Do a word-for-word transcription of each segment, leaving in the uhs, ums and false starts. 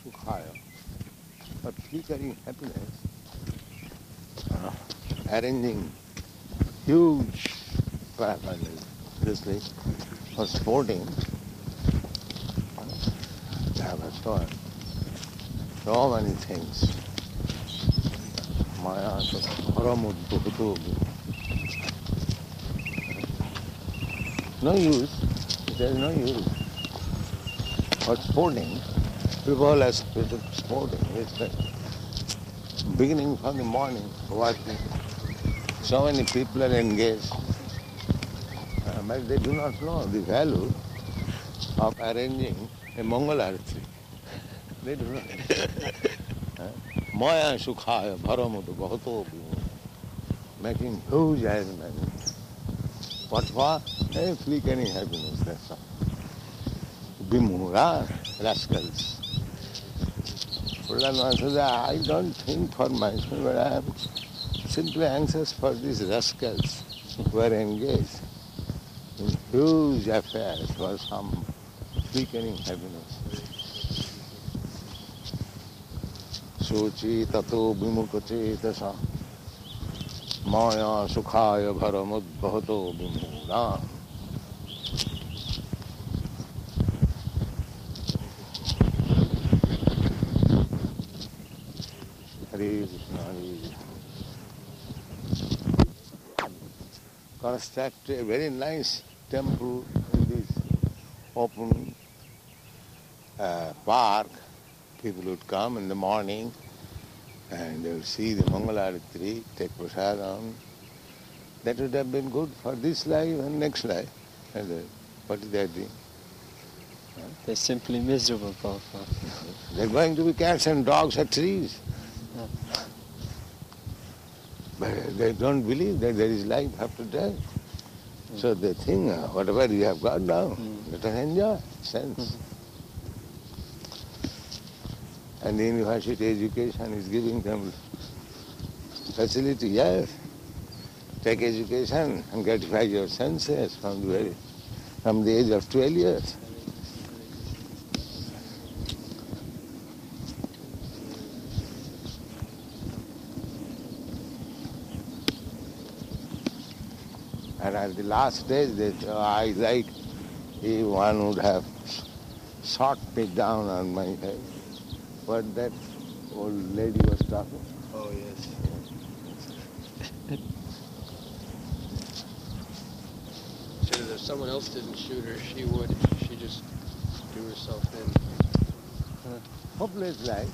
Sukhaya, for flickering happiness, uh, arranging huge paraphernalia, obviously, for sporting. They have so, so many things. Maya Paramudbhutu. No use. There is no use. For sporting, people are sporting. It's like beginning from the morning, working. So many people are engaged. Uh, but they do not know the value of arranging a Mongol arati. They do not. Maya Sukhaya Bharamudu Bhato, making huge arrangements. What for? A flickering happiness, that's all. Bimura, rascals. Prahlad says, I don't think for myself, but I am simply anxious for these rascals who are engaged in huge affairs for some flickering happiness. Sochi tato vimukacetasa maya sukhaya bharamudbhato vimura. Hare Krishna, Hare Krishna. Construct a very nice temple in this open uh, park. People would come in the morning and they would see the Mangalarati, take prasadam. That would have been good for this life and next life. And uh, what is that doing? They're simply miserable, Prabhupada. They're going to be cats and dogs or trees. Yeah. But they don't believe that there is life after death. Mm. So they think, uh, whatever you have got now, mm. let us enjoy, sense. Mm-hmm. And the university education is giving them facility, yes. Take education and gratify your senses from the very, from the age of twelve years. And at the last stage, they say, oh, I like if one would have shot me down on my head. What that old lady was talking. Oh, yes. Said if someone else didn't shoot her, she would. She just threw herself in. Uh, hopeless life.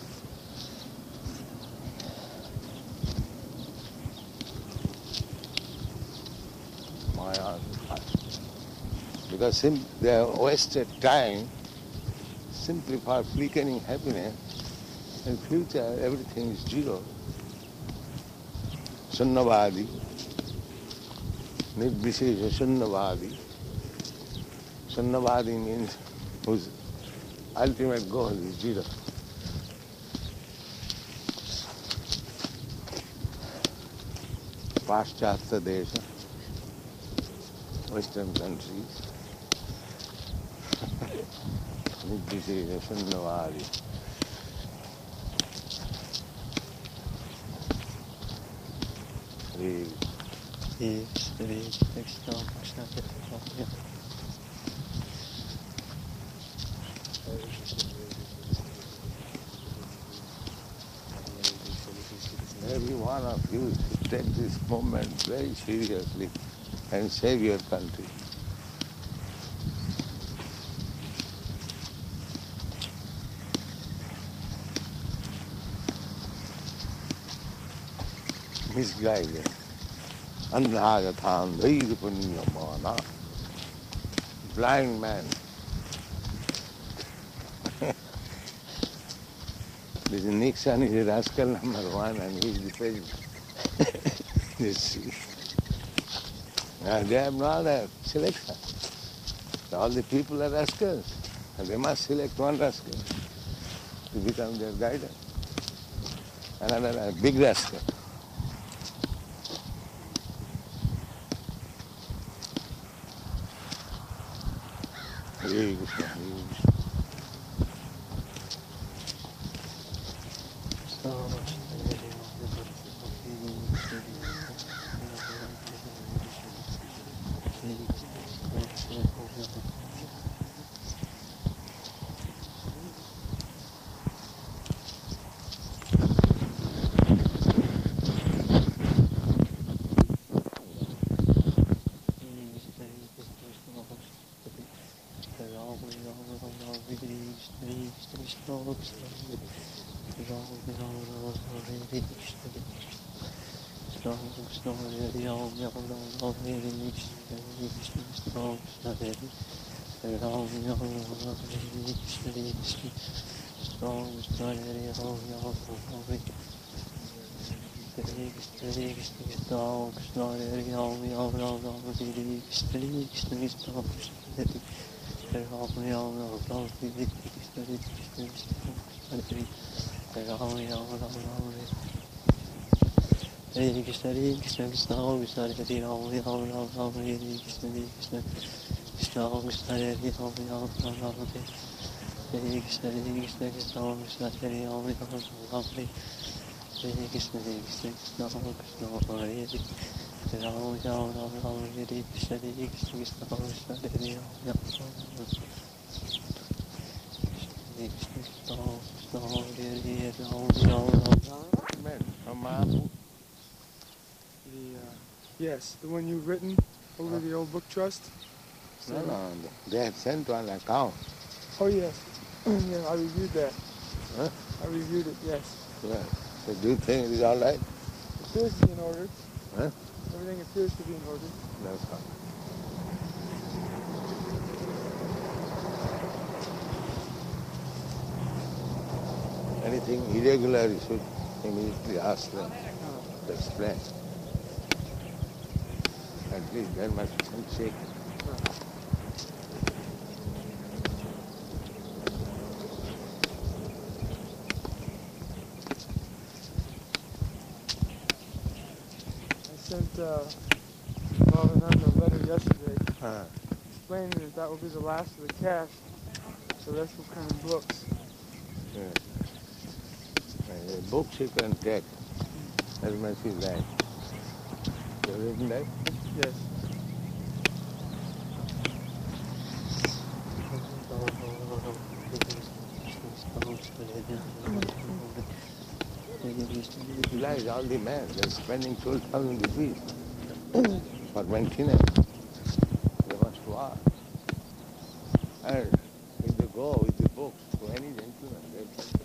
Because sim- they have wasted time simply for flickering happiness. In future, everything is zero. Sunnavadi, Nirvishesha Sunnavadi. Sunnavadi means whose ultimate goal is zero. Paschatya Desha, Western countries. Nirvishesha Sunnavadi. Hare Hare Krishna, Krishna Krishna. Every one of you should take this moment very seriously and save your country. Misguided. Andhagatham dhairupanyamana. Blind man. This Nixon is a rascal number one and he is the president. This, uh, they have not a selection. All the people are rascals and they must select one rascal to become their guidance. Another a big rascal. Hare Krishna, Hare Krishna. Hare Krishna, Hare Krishna, Krishna Krishna, Hare Hare, Ram Ram Ram Ram, Hare Krishna, Hare Krishna, Krishna Krishna, Hare Hare, Ram Ram Ram Ram, Hare Krishna, Hare Krishna, Krishna Krishna, Hare Hare, Ram Ram Ram Ram, Hare Krishna, Hare Krishna, Krishna Krishna, Hare Hare, Ram Ram Ram Ram, Hare Krishna, Hare Krishna, Krishna Krishna, Hare Hare, Ram Ram Ram Ram. Man, from Mahaprabhu. The, uh, yes, the one you've written over Huh? the old book trust. No, no, they have sent one account. Oh yes, yeah, I reviewed that. Huh? I reviewed it. Yes, Yeah. So do you think it is all right? it appears to be in order. Huh? Everything appears to be in order. That's fine. Anything irregular, you should immediately ask them to explain. At least there must be some shake. I sent uh, Bhavananda a letter yesterday Uh, explaining that that will be the last of the cash. The rest will come in books. yeah. And the books you can take as much as you like. You have written that? Yes. Realize all the men, they're spending twelve thousand rupees for maintenance. They must work. And if they go with the books to any gentleman, they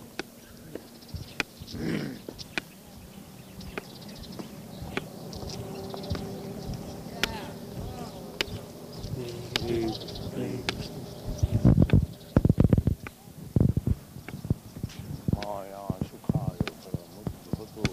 please, please. Maya, Sukhaya, Paramukti,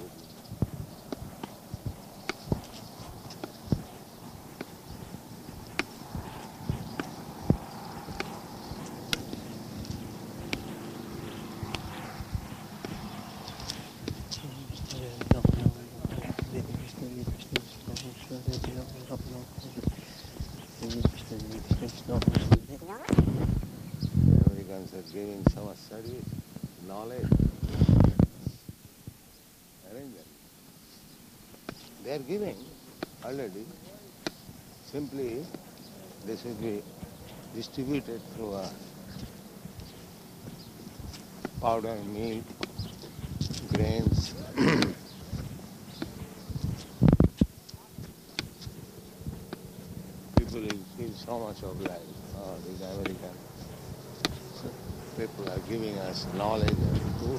The Americans are giving so much service, knowledge. Arrangement. They are giving already. Simply, they should be distributed through a powder, milk, grains. People will feel so much of life. Oh, these American people are giving us knowledge and food.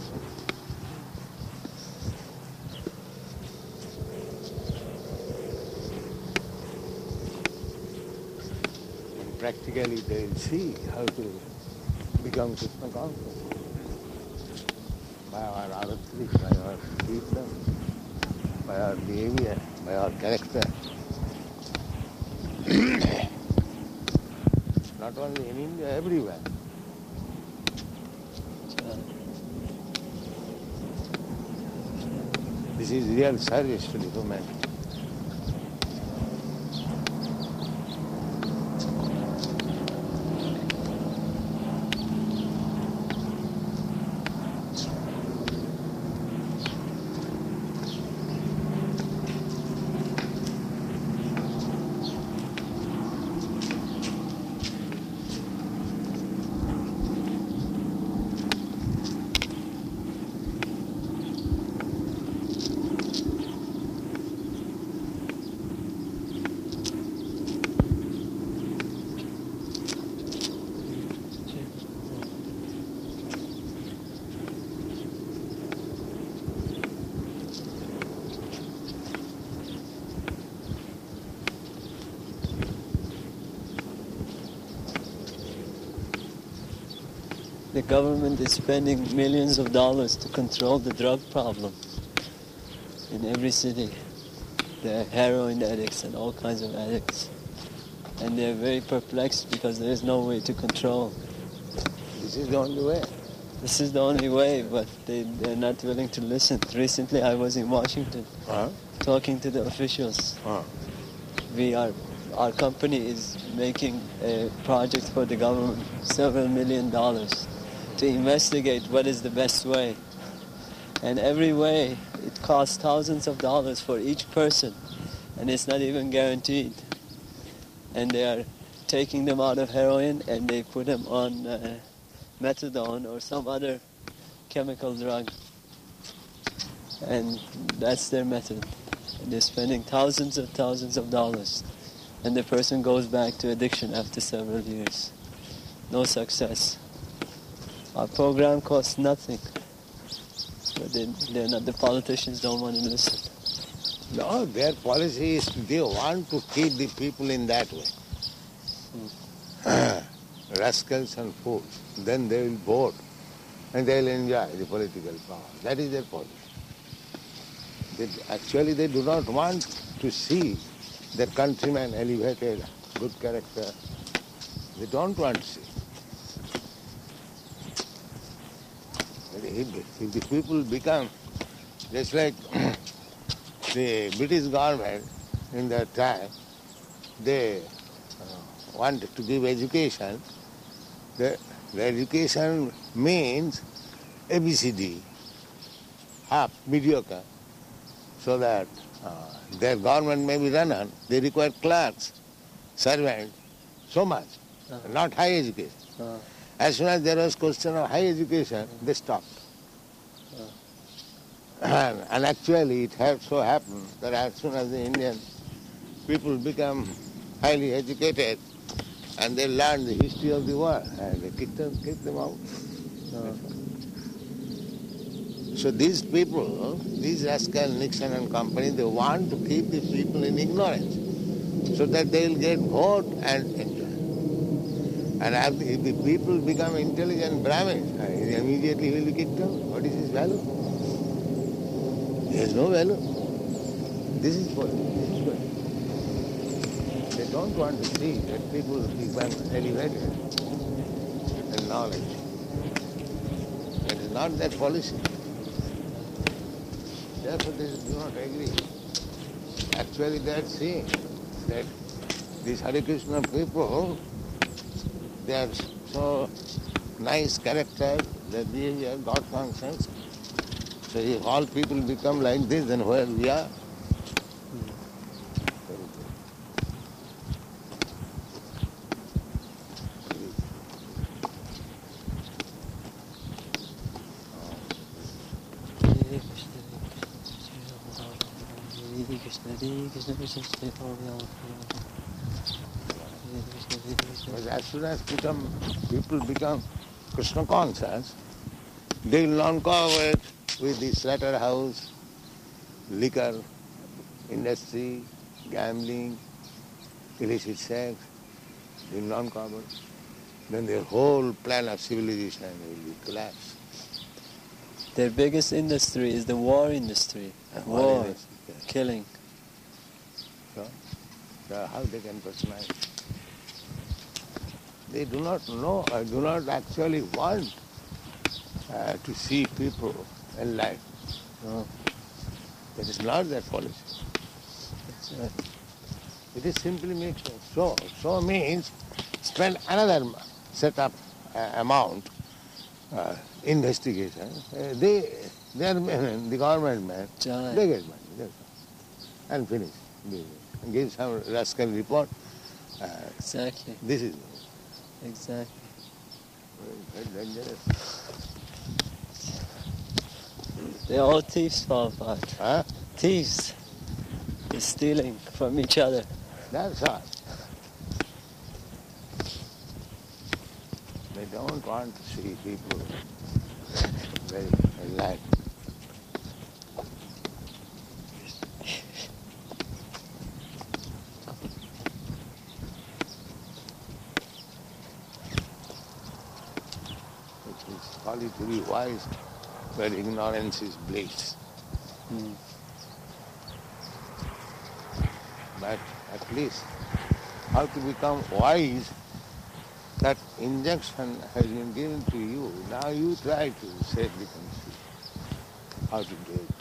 And practically they will see how to become Krishna conscious by our aratri, by our kirtan, by our behavior, by our character. Not only in India, everywhere. This is real service to the human. The government is spending millions of dollars to control the drug problem in every city. There are heroin addicts and all kinds of addicts. And they're very perplexed because there is no way to control. This is the only way. This is the only way, but they, they're not willing to listen. Recently I was in Washington Uh-huh. talking to the officials. Uh-huh. We are, our company is making a project for the government, several million dollars, to investigate what is the best way. And every way, it costs thousands of dollars for each person, and it's not even guaranteed. And they are taking them out of heroin and they put them on uh, methadone or some other chemical drug. And that's their method. And they're spending thousands and thousands of dollars. And the person goes back to addiction after several years. No success. Our program costs nothing. But they, they're not, the politicians don't want to listen. No, their policy is they want to keep the people in that way. Hmm. Rascals and fools. Then they will vote and they will enjoy the political power. That is their policy. They, actually, they do not want to see their countrymen elevated, good character. They don't want to see. But If, if the people become just like the British government in that time, they uh, wanted to give education. The, the education means A B C D, half, mediocre, so that uh, their government may be run on. They require clerks, servants, so much, Uh-huh. not high education. Uh, As soon as there was question of high education, they stopped. Uh. And, and actually it had so happened that as soon as the Indian people become highly educated and they learn the history of the world, and they kick them, kick them out. uh, So these people, these rascal Nixon and company, they want to keep the people in ignorance so that they will get vote and enjoy. And if the, if the people become intelligent Brahmins, uh, immediately he will be kicked out. What is his value? He has no value. This is what this is what. They don't want to see that people become elevated in knowledge. That is not their policy. Therefore they do not agree. Actually they are seeing that these Hare Krishna people, they are so nice character, their behavior, God conscious. So if all people become like this, then where we are? Hare Krishna, Hare Krishna, Krishna Krishna, Hare Hare, Hare Krishna, Hare Krishna. But as soon as become, people become Krishna conscious, they will not cooperate with the slaughterhouse, liquor, industry, gambling, illicit sex. They will not cooperate. Then their whole plan of civilization will be collapsed. Their biggest industry is the war industry. And War, what is it? killing. So, so how they can personalize? They do not know or do not actually want uh, to see people in life. No, That is not their policy. that's right. It is simply make so. So means spend another set up uh, amount uh, investigation. Uh, they, they are men, the government man. Giant. They get money. That's all. And finish. And give some rascal report. Uh, Exactly, this is exactly. very dangerous. They're all thieves, Prabhupada. Huh? Thieves. They're stealing from each other. That's all. They don't want to see people very alive. It's folly to be wise, but ignorance is bliss. Mm. But at least how to become wise, that injunction has been given to you. Now you try to safely conceive how to do it.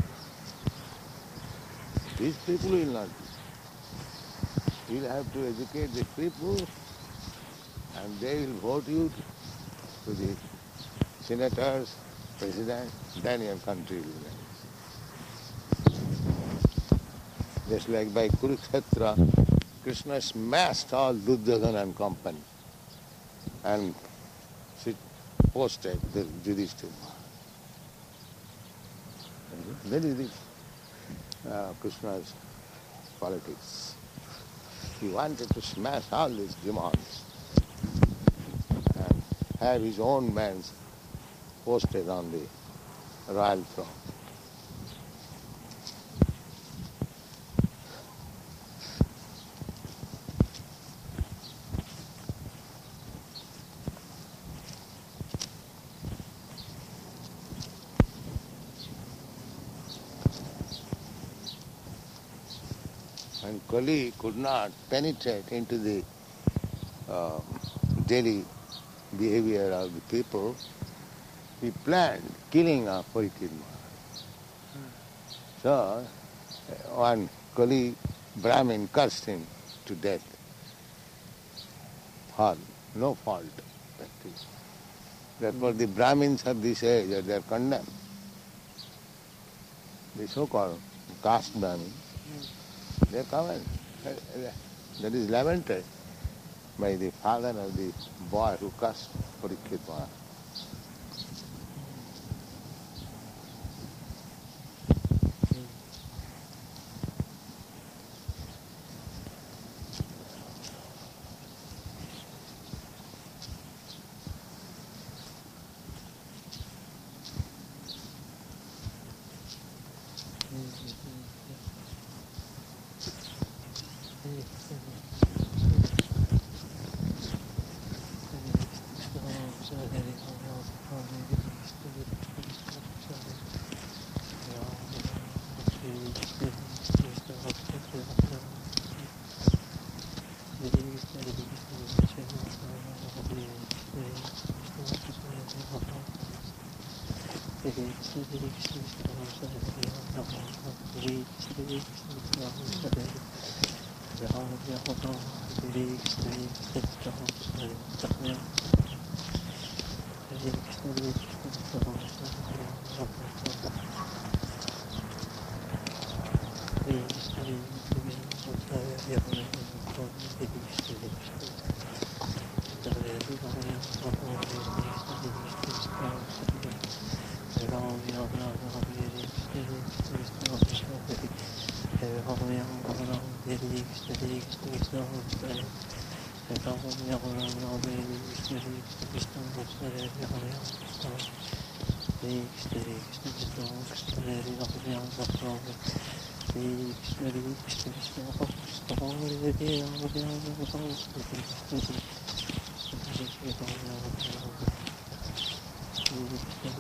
These people will not do. You'll have to educate the people and they will vote you to the senators, president, then your country will rise. Just like by Kurukshetra, Krishna smashed all Duryodhana and company and sit, posted the Yudhishthira. That is the, uh, Krishna's politics. He wanted to smash all these demons and have his own men posted on the royal throne. And Kali could not penetrate into the uh, daily behavior of the people. He planned killing of Parikrit Maharaj. So, one Kali Brahmin cursed him to death. All, no fault. That is. Therefore, the Brahmins of this age, they are condemned. The so-called caste Brahmin, they come and that is lamented by the father of the boy who cursed Parikrit Maharaj.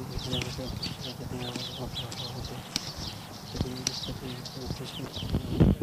Thank you.